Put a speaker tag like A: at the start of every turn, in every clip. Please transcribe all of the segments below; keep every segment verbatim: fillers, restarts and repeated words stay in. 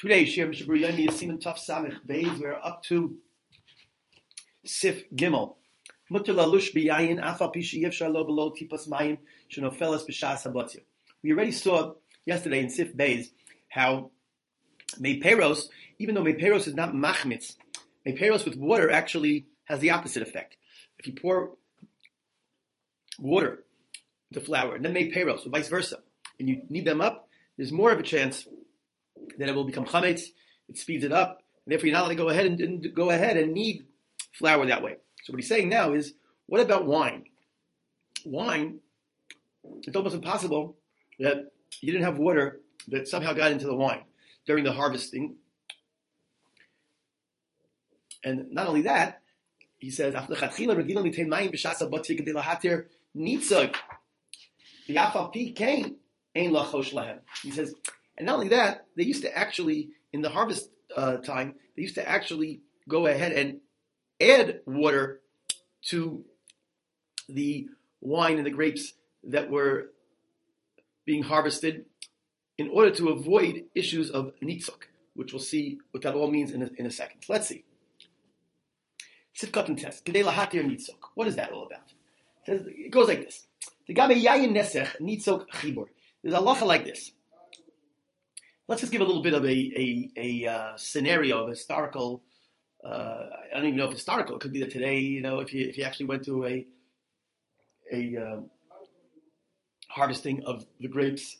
A: Today, Shir Mishabur Yomi Yasimin Taf Samich Beis. We're up to Sif Gimel. Mutter lalush biyayin afa pishi yevshar lo below tipas mayim shenofelas b'shas habotzir. We already saw yesterday in Sif Beis how meiperos, even though meiperos is not machmitz, meiperos with water actually has the opposite effect. If you pour water into flour and then meiperos, or vice versa, and you knead them up, there's more of a chance that it will become chametz. It speeds it up, and therefore you're not allowed to go ahead and, and go ahead and knead flour that way. So what he's saying now is, what about wine? Wine, it's almost impossible that you didn't have water that somehow got into the wine during the harvesting. And not only that, he says, he says, and not only that, they used to actually, in the harvest uh, time, they used to actually go ahead and add water to the wine and the grapes that were being harvested in order to avoid issues of nitzuk, which we'll see what that all means in a, in a second. Let's see. Sifkat and test. Kedei lahatir nitzuk. What is that all about? It, says, it goes like this. There's a halacha like this. Let's just give a little bit of a a, a uh, scenario of historical. Uh, I don't even know if it's historical. It could be that today, you know, if you if you actually went to a a uh, harvesting of the grapes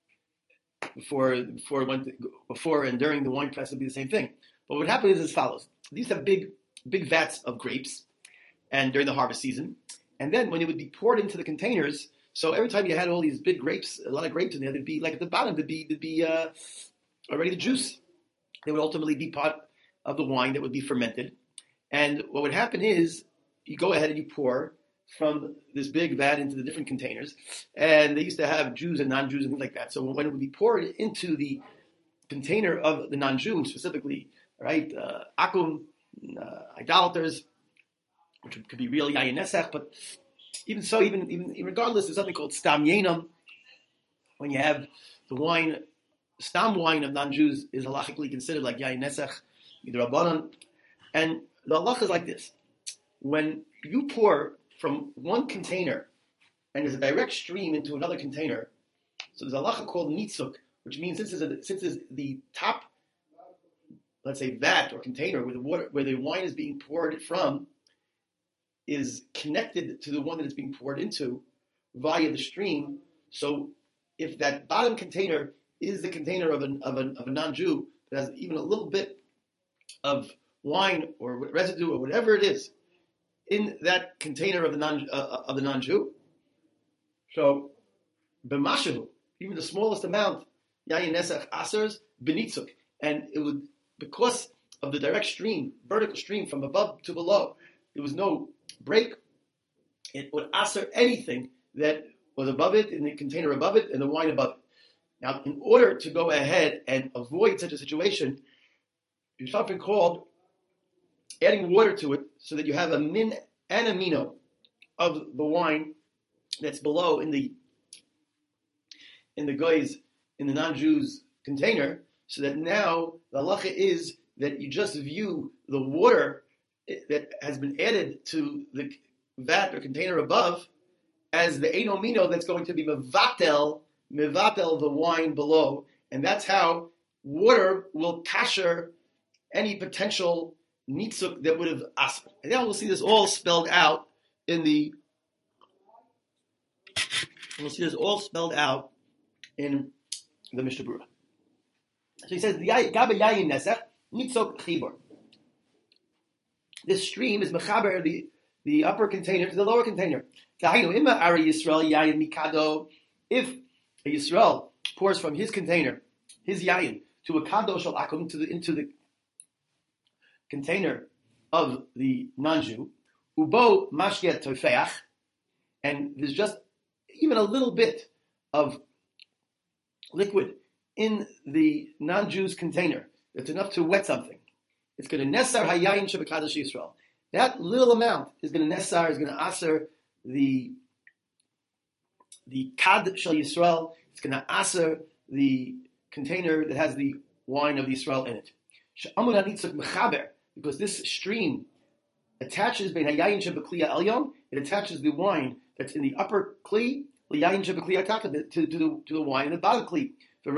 A: before before it went to, before and during the wine press, would be the same thing. But what happened is as follows: these have big big vats of grapes, and during the harvest season, and then when it would be poured into the containers. So every time you had all these big grapes, a lot of grapes in there, there'd be like at the bottom, there'd be there'd be uh, already the juice. They would ultimately be part of the wine that would be fermented. And what would happen is you go ahead and you pour from this big vat into the different containers. And they used to have Jews and non-Jews and things like that. So when it would be poured into the container of the non-Jew, specifically, right, uh, akum, uh, idolaters, which could be real yayin nesach, but even so, even, even regardless, there's something called stam yenam. When you have the wine, stam wine of non-Jews is halachically considered like yayin nesach, either Rabbanan. And the halacha is like this. When you pour from one container and there's a direct stream into another container, so there's a halacha called nitzuk, which means this is a, since is the top, let's say, vat or container where the water, where the wine is being poured from, is connected to the one that it's being poured into via the stream. So if that bottom container is the container of, an, of, a, of a non-Jew that has even a little bit of wine or residue or whatever it is in that container of the non uh, of the non-Jew, so b'mashahu, even the smallest amount, yayin nesach asers b'nitzuk, and it would, because of the direct stream, vertical stream from above to below, there was no break. It would aser anything that was above it, in the container above it, and the wine above it. Now, in order to go ahead and avoid such a situation, there's something called adding water to it so that you have a min and a mino of the wine that's below in the in the goy's, in the non-Jews container, so that now the halacha is that you just view the water that has been added to the vat or container above as the eno mino that's going to be mevatel, mevatel the wine below, and that's how water will kasher any potential nitzuk that would have asked. And now we'll see this all spelled out in the. We'll see this all spelled out in the Mishnah Berurah. So he says, "Gabe yayin nesach nitzuk chibur." This stream is mechaber the the upper container to the lower container. Kahinu ima ari Yisrael yayin mikado. If a Yisrael pours from his container, his yayin, to a kadosh shel akum, to the into the container of the non-Jew, ubo mashket tofeach, and there's just even a little bit of liquid in the non-Jew's container. It's enough to wet something. It's going to nesar hayayin shebekadosh Yisrael. That little amount is going to nesar, is going to aser the the kad shel Yisrael. It's going to aser the container that has the wine of Israel in it. Because this stream attaches it attaches the wine that's in the upper kli to, to, to, the, to the wine in the bottom kli.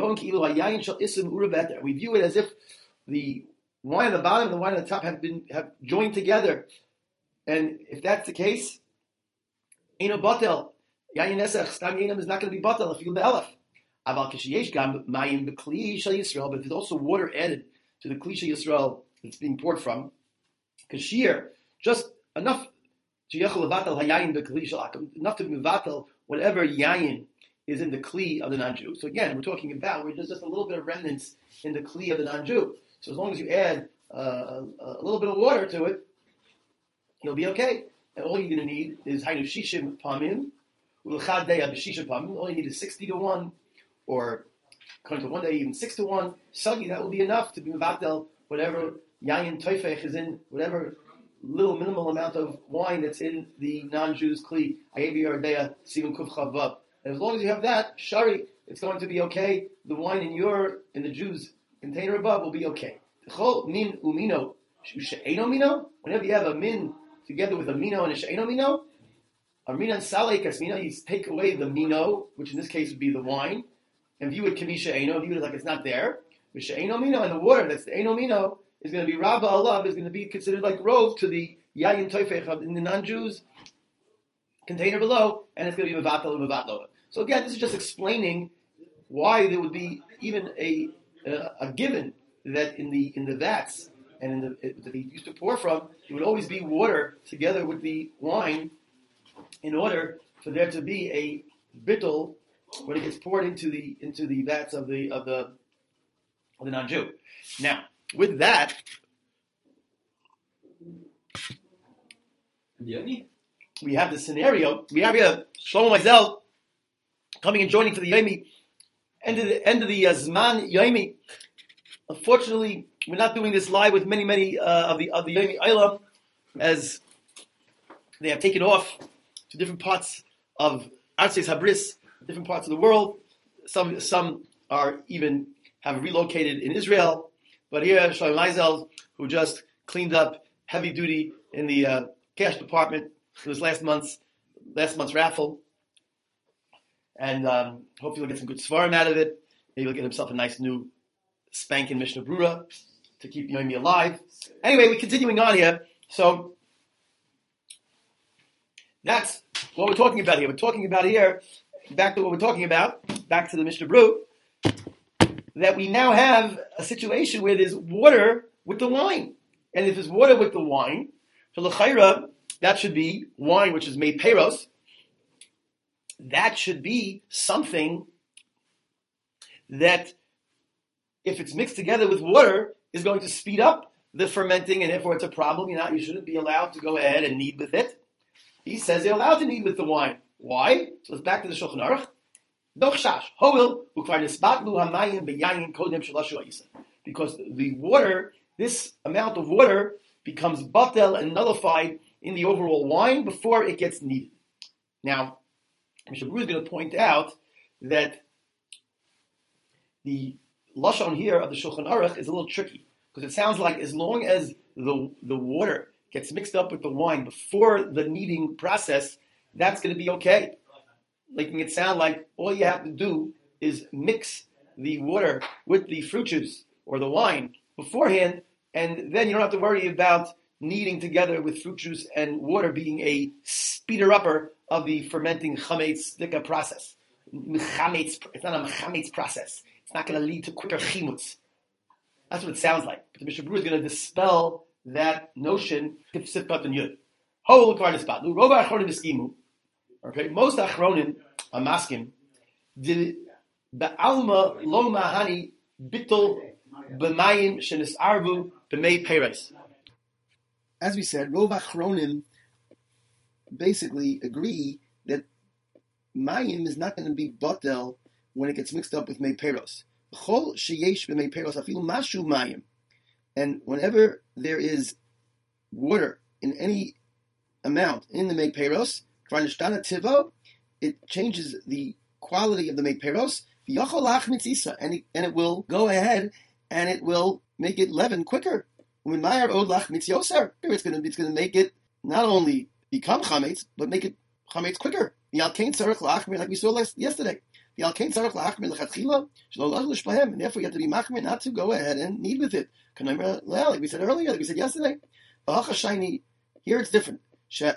A: We view it as if the wine at the bottom and the wine at the top have been have joined together. And if that's the case, Eino Batel, Yayin Nesach, Stam Yainam is not going to be Batel if you go to Elef. Aval Kishiyesh Gam Mayim B'Kli Shal Yisrael, but there's also water added to the Kli Shal Yisrael that's being poured from. Kashir, just enough to Yechol Levatel Hayayin B'Kli Shal Akum, enough to Mevatel whatever Yayin is in the Kli of the non-Jew. So again, we're talking about where there's just a little bit of remnants in the Kli of the non-Jew. So as long as you add uh, a, a little bit of water to it, you'll be okay. And all you're going to need is Hainu Shishim Pamim, Ulchad Deya B'Shishim Pamim. All you need is sixty to one, or according to one day, even six to one. Sagi, that will be enough to be Mevatel whatever Yayin Toifech is in, whatever little minimal amount of wine that's in the non-Jews Kli. Ayevi Yardeya Sivim Kuf Chavav. And as long as you have that, Shari, it's going to be okay. The wine in your, in the Jews' container above will be okay. Min umino, she'eno mino. Whenever you have a min together with a mino and a she'eno mino, a min and salei kasmino, you take away the mino, which in this case would be the wine, and view it kami she'eno, view it like it's not there. But she'eno mino, and the water that's the eno mino is going to be rabba alav, is going to be considered like rove to the yayin toifech in the non-Jews container below, and it's going to be mevatel and mevatlo. So again, this is just explaining why there would be even a uh, a given that in the in the vats and in the it, that they used to pour from, there would always be water together with the wine, in order for there to be a bittul when it gets poured into the into the vats of the of the of the non-Jew. Now, with that, we have the scenario. We have here Shlomo Meizel coming and joining for the Yomi, end of the end of the uh, Zman Yomi. Unfortunately, we're not doing this live with many, many uh, of the of the Yomi Eilam, as they have taken off to different parts of Artzes Habris, different parts of the world. Some some are even have relocated in Israel. But here, Shlomo Meizel, who just cleaned up heavy duty in the uh, cash department for this last month's last month's raffle. And um, hopefully he'll get some good svarim out of it. Maybe he'll get himself a nice new spanking Mishnah Brura to keep Yomi alive. Anyway, we're continuing on here. So that's what we're talking about here. We're talking about here, back to what we're talking about, back to the Mishnah Brew, that we now have a situation where there's water with the wine. And if there's water with the wine, for l'chayra, that should be wine which is made peros. That should be something that, if it's mixed together with water, is going to speed up the fermenting, and therefore it's a problem. You're not, you shouldn't be allowed to go ahead and knead with it. He says they're allowed to knead with the wine. Why? So let's back to the Shulchan Aruch. Because the water, this amount of water, becomes batel and nullified in the overall wine before it gets kneaded. Now, Mishnah Berurah is going to point out that the lashon here of the Shulchan Aruch is a little tricky, because it sounds like as long as the the water gets mixed up with the wine before the kneading process, that's going to be okay. Making it sound like all you have to do is mix the water with the fruit juice or the wine beforehand, and then you don't have to worry about kneading together with fruit juice and water being a speeder-upper of the fermenting chametz dika process. Chametz, it's not a chametz process. It's not going to lead to quicker chimutz. That's what it sounds like. But the Mishnah Berurah is going to dispel that notion. Okay, most achronim are maskim. The be'alma lo mahani bitol b'mayim shenisarvu b'mei peres. As we said, Rov Achronim basically agree that mayim is not going to be batel when it gets mixed up with mei peros. Chol sheyesh b'mei peros afilu mashu mayim. And whenever there is water in any amount in the mei peros, it changes the quality of the mei peros, and it, and it will go ahead and it will make it leaven quicker. When Meyer Odlach Mitzyoser, it's going to it's going to make it not only become chametz, but make it chametz quicker. The alkain tzarich lachmir, like we saw last, yesterday. The alkain tzarich lachmir lechatchila shelo lach l'shlehem, and therefore you have to be machmir not to go ahead and knead with it. Like we said earlier, like we said yesterday. Here it's different. Here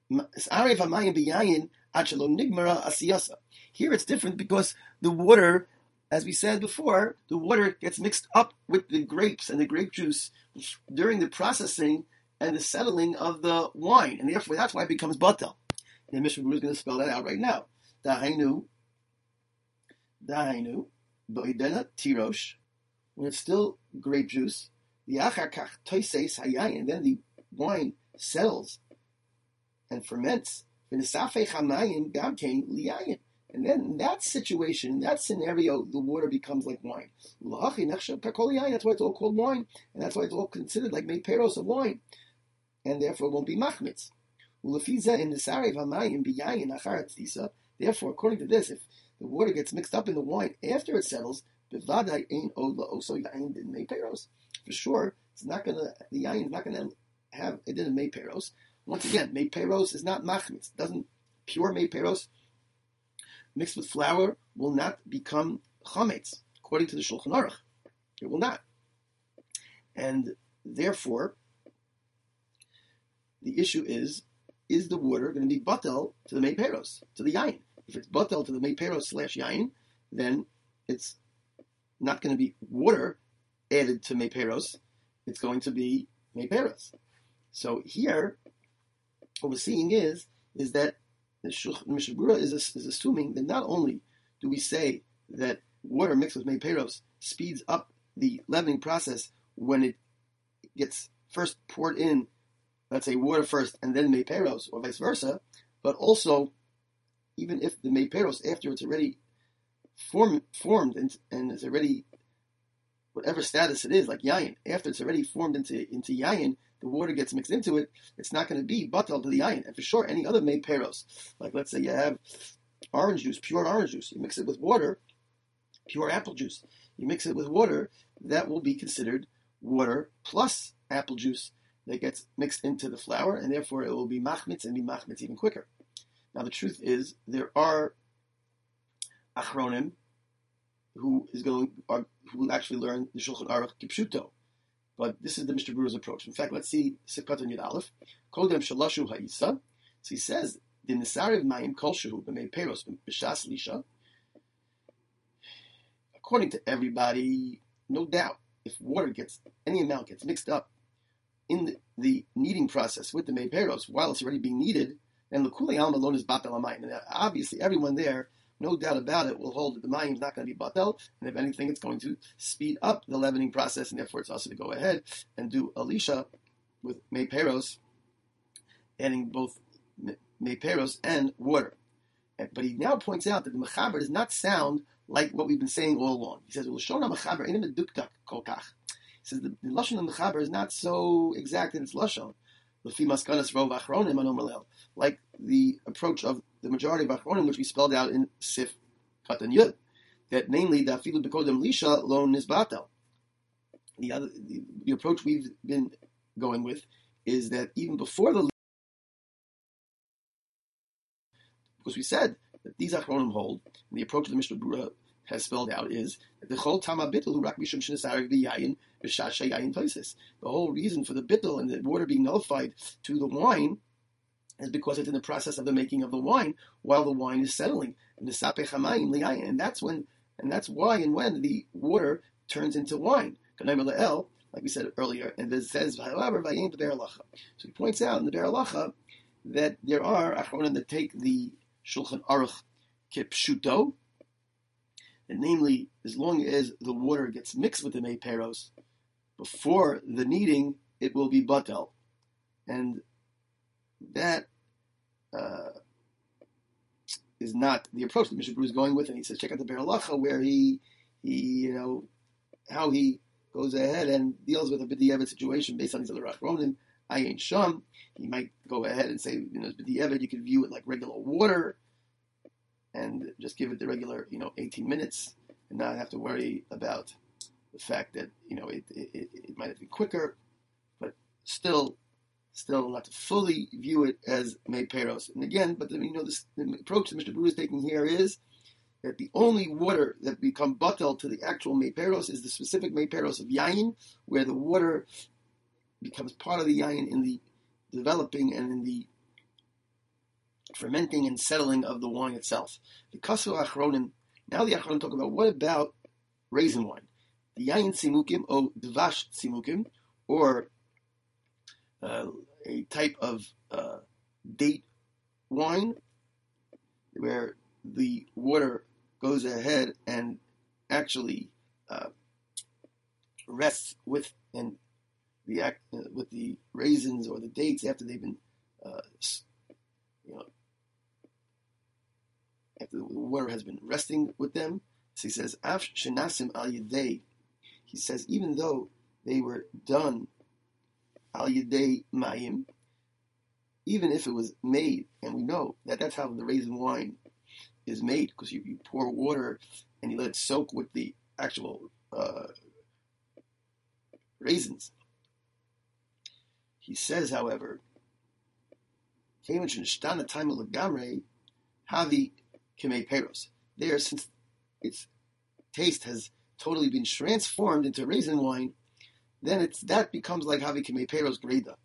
A: it's different because the water, as we said before, the water gets mixed up with the grapes and the grape juice during the processing and the settling of the wine, and therefore that's why it becomes batel. And the Mishnah Berurah is going to spell that out right now. Dahainu, dahainu, boidena tirosh, when it's still grape juice, the achar kach toises hayayin, and then the wine settles and ferments. And then in that situation, in that scenario, the water becomes like wine. That's why it's all called wine, and that's why it's all considered like made peros of wine, and therefore it won't be machmitz. Therefore, according to this, if the water gets mixed up in the wine after it settles, for sure, it's not gonna. The yayin is not gonna have it didn't make peros. Once again, made peros is not machmitz. It doesn't pure made peros mixed with flour will not become chametz according to the Shulchan Aruch. It will not, and therefore, the issue is: is the water going to be batel to the made peros, to the yayin? If it's batel to the made peros slash yayin, then it's not going to be water added to made peros. It's going to be made peros. So here, what we're seeing is is that the Mishnah Berurah is, is assuming that not only do we say that water mixed with made peros speeds up the leavening process when it gets first poured in, let's say water first and then made peros, or vice versa, but also even if the made peros after it's already form, formed and, and it's already whatever status it is, like yayin, after it's already formed into into yayin, the water gets mixed into it, it's not going to be batel to the yayin. And for sure, any other made peros, like let's say you have orange juice, pure orange juice, you mix it with water, pure apple juice, you mix it with water, that will be considered water plus apple juice that gets mixed into the flour, and therefore it will be machmitz and be machmitz even quicker. Now the truth is, there are achronim who is going are, who will actually learn the Shulchan Aruch kipshuto. But this is the Mishnah Berurah's approach. In fact, let's see Sikat and Yud Aleph. Kodem shalashu ha'isa. So he says, the Nisariv Mayim Kolshu b'mei peros b'shas lisha. According to everybody, no doubt, if water gets, any amount gets mixed up in the, the kneading process with the mei peros while it's already being kneaded, then l'kulei alma alone is batel hamayim. And obviously, everyone there, no doubt about it, will hold that the mayim is not going to be batel, and if anything, it's going to speed up the leavening process, and therefore it's also to go ahead and do alisha with mei peros, adding both mei peros and water. But he now points out that the mechaber does not sound like what we've been saying all along. He says, "L'shon mechaber ain't meduktak kol kach." He says the, the lashon of mechaber is not so exact in its lashon. L'fi maskanas rov achronim anom relel, like the approach of the majority of achronim, which we spelled out in Sif Katan Yud, that namely the afilu bekodem lisha lo nisbatel. The other, the, the approach we've been going with is that even before the, because we said that these achronim hold, and the approach of the Mishnah Berurah has spelled out is that the chol tama bittul rak mishum shenesarek b'yayin b'shasha yayin toises. The whole reason for the bittul and the water being nullified to the wine is because it's in the process of the making of the wine while the wine is settling. And that's when, and that's why and when the water turns into wine. Like we said earlier, and it says, however, so he points out in the Be'er Halacha that there are achronim that take the Shulchan Aruch kipshuto, and namely, as long as the water gets mixed with the mei peros before the kneading, it will be batel, and that uh, is not the approach that Mishnah Berurah is going with. And he says, check out the Be'er Halacha where he, he, you know, how he goes ahead and deals with a b'di'evet situation based on these other achronim. I ain't sham. He might go ahead and say, you know, b'di'evet, you can view it like regular water and just give it the regular, you know, eighteen minutes and not have to worry about the fact that you know it, it, it might have been quicker, but still, still not to fully view it as mei peros. And again, but the, you know this, the approach that Mister Brewer is taking here is that the only water that become batel to the actual mei peros is the specific mei peros of yayin, where the water becomes part of the yayin in the developing and in the fermenting and settling of the wine itself. The kasu achronim. Now the achronim talk about what about raisin wine, the yayin simukim or dvash simukim, or uh, a type of uh, date wine where the water goes ahead and actually uh, rests with and the uh, with the raisins or the dates after they've been uh, you know after the water has been resting with them. So he says, Af shenasim al yedei. He says, even though they were done al yedei mayim, even if it was made, and we know that that's how the raisin wine is made, because you, you pour water and you let it soak with the actual uh, raisins. He says, however, havi kemei peros. There, since its taste has totally been transformed into raisin wine, then it's that becomes like havi kemei peros greda.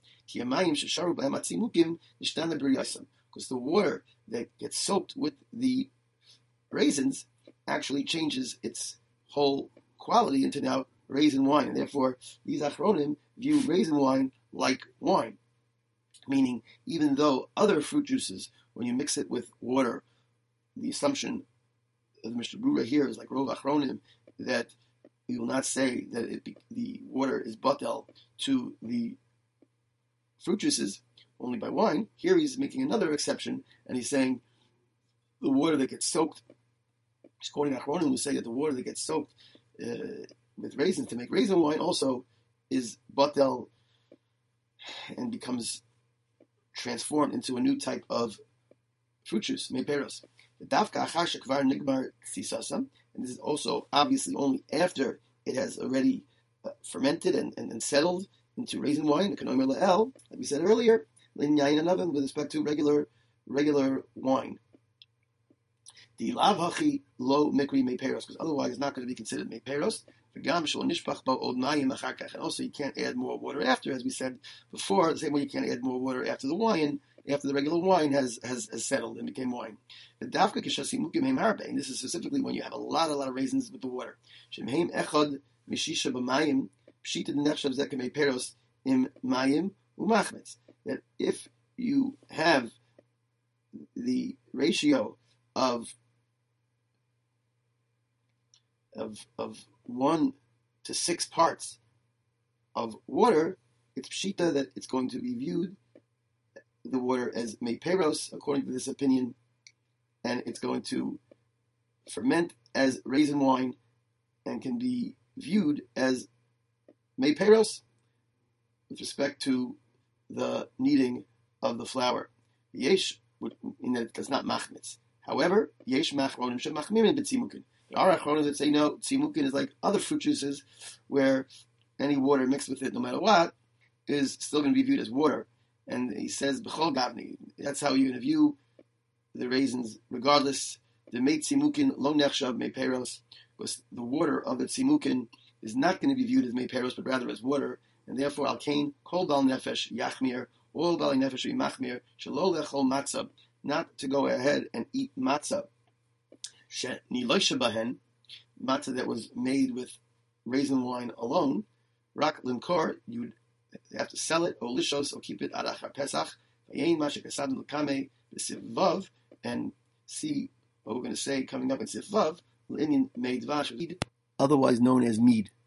A: Because the water that gets soaked with the raisins actually changes its whole quality into now raisin wine, and therefore these achronim view raisin wine like wine, meaning even though other fruit juices, when you mix it with water, the assumption of Mister Brewer here is like Rov Achronim, that we will not say that it be, the water is batel to the fruit juices only by wine. Here he's making another exception, and he's saying the water that gets soaked, he's quoting Achronim who say that the water that gets soaked uh, with raisins to make raisin wine also is batel and becomes transformed into a new type of fruit juice, mei peros. And this is also obviously only after it has already uh, fermented and, and, and settled into raisin wine, like we said earlier, with respect to regular regular wine. The lav hachi lo mikri mei peros, because otherwise it's not going to be considered mei peros. And also you can't add more water after, as we said before, the same way you can't add more water after the wine, after the regular wine has, has, has settled and became wine. And this is specifically when you have a lot, a lot of raisins with the water. That if you have the ratio of of of one to six parts of water, it's pshita that it's going to be viewed, the water, as mei peros, according to this opinion, and it's going to ferment as raisin wine and can be viewed as mei peros with respect to the kneading of the flour. Yesh, in that it does not machmitz. However, yesh machronim shemachmirin b'tzimukin. There are achronim that say no, tzimukin is like other fruit juices, where any water mixed with it, no matter what, is still going to be viewed as water. And he says, b'chol gavni, that's how you're going to view the raisins, regardless. The mei tzimukin lo nechshav mei peros, because the water of the tzimukin is not going to be viewed as mei peros, but rather as water. And therefore, al kain kol bal nefesh yachmir, all bal nefesh yimachmir, shelo lechol matzah, not to go ahead and eat matzah. Niloisha bahen, matzah that was made with raisin wine alone, rak limkor, you would have to sell it, or lishos, or keep it ad achar pesach, vayein mashik asad l'kamei b'sivvav, and see what we're going to say coming up in sivvav, l'inyan mei dvash, otherwise known as mead.